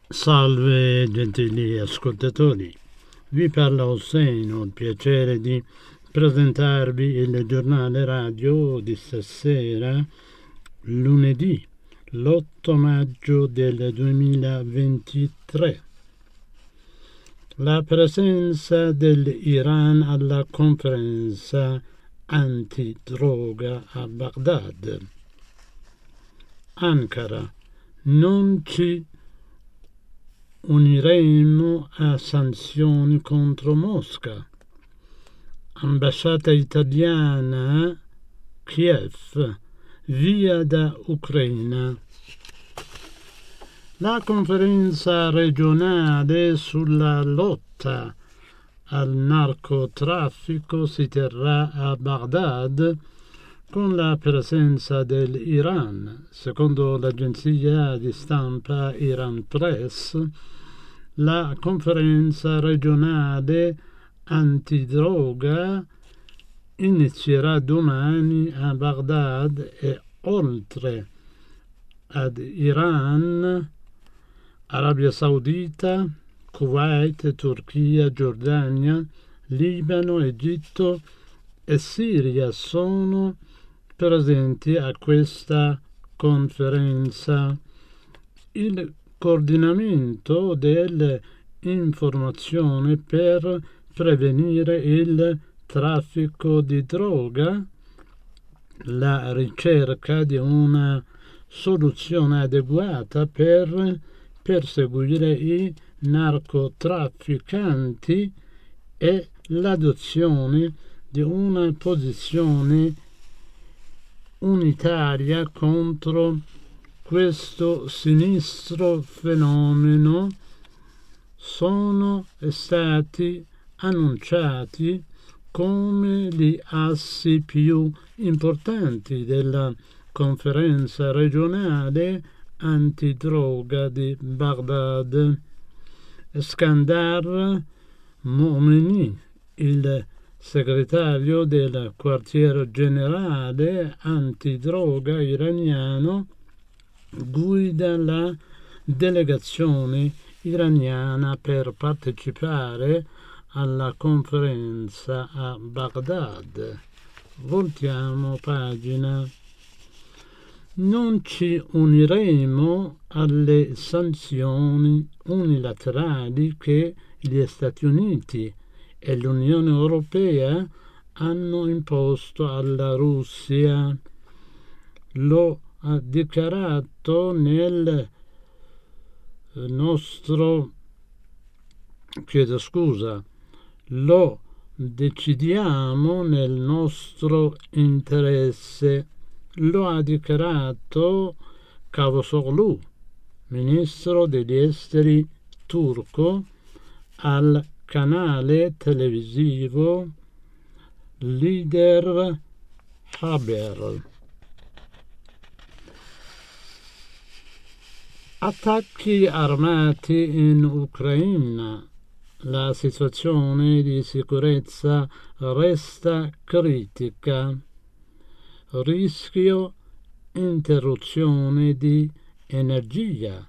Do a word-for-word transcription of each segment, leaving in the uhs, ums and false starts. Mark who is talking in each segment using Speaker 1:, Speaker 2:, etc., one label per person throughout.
Speaker 1: Salve gentili ascoltatori, vi parla Hossein, ho il piacere di presentarvi il giornale radio di stasera, lunedì, l'otto maggio del duemilaventitré. La presenza dell'Iran alla conferenza antidroga a Baghdad. Ankara, non ci uniremo a sanzioni contro Mosca. Ambasciata italiana Kiev, via da Ucraina. La conferenza regionale sulla lotta al narcotraffico si terrà a Baghdad con la presenza dell'Iran. Secondo l'agenzia di stampa Iran Press, la conferenza regionale antidroga inizierà domani a Baghdad e oltre ad Iran, Arabia Saudita, Kuwait, Turchia, Giordania, Libano, Egitto e Siria sono presenti a questa conferenza. Il coordinamento dell'informazione per prevenire il traffico di droga, la ricerca di una soluzione adeguata per perseguire i narcotrafficanti e l'adozione di una posizione unitaria contro questo sinistro fenomeno sono stati annunciati come gli assi più importanti della conferenza regionale antidroga di Baghdad. Skandar Momeni, il segretario del quartiere generale antidroga iraniano, guida la delegazione iraniana per partecipare alla conferenza a Baghdad. Voltiamo pagina. Non ci uniremo alle sanzioni unilaterali che gli Stati Uniti e l'Unione Europea hanno imposto alla Russia. Lo ha dichiarato nel nostro chiedo scusa lo decidiamo nel nostro interesse, lo ha dichiarato Cavusoglu, ministro degli esteri turco, al canale televisivo Leader Haber. Attacchi armati in Ucraina. La situazione di sicurezza resta critica. Rischio interruzione di energia.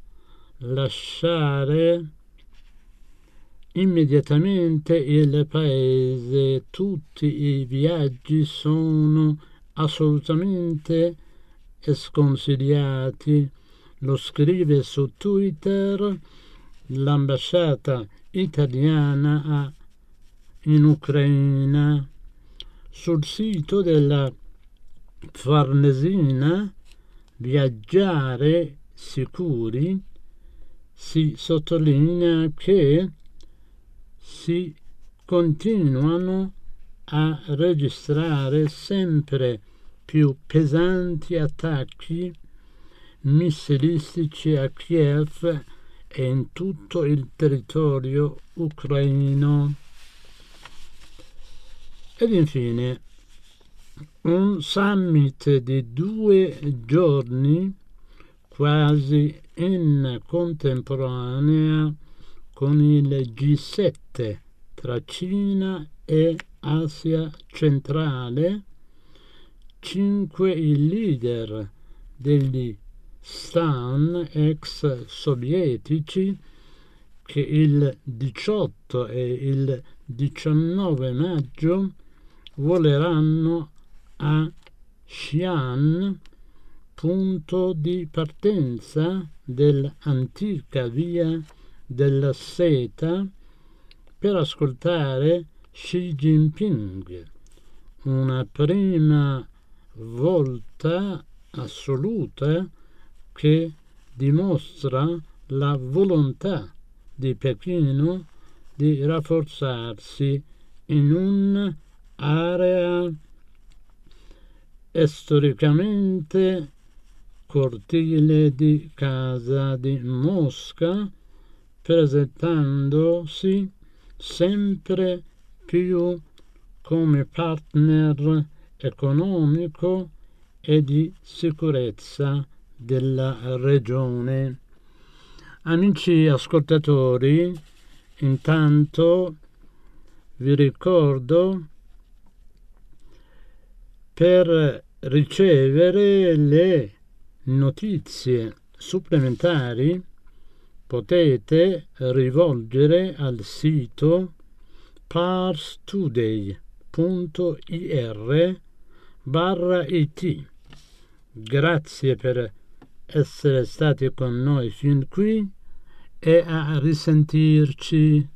Speaker 1: Lasciare immediatamente il paese. Tutti i viaggi sono assolutamente sconsigliati. Lo scrive su Twitter l'ambasciata italiana in Ucraina. Sul sito della Farnesina Viaggiare sicuri si sottolinea che si continuano a registrare sempre più pesanti attacchi missilistici a Kiev e in tutto il territorio ucraino. Ed infine un summit di due giorni quasi in contemporanea con il G sette tra Cina e Asia centrale. Cinque i leader degli Stan ex sovietici che il diciotto e il diciannove maggio voleranno a Xi'an, punto di partenza dell'antica via della seta, per ascoltare Xi Jinping, una prima volta assoluta che dimostra la volontà di Pechino di rafforzarsi in un'area storicamente cortile di casa di Mosca, presentandosi sempre più come partner economico e di sicurezza della regione. Amici ascoltatori, intanto vi ricordo, per ricevere le notizie supplementari potete rivolgere al sito parstoday punto ir barra it. Grazie per essere stati con noi fin qui e a risentirci.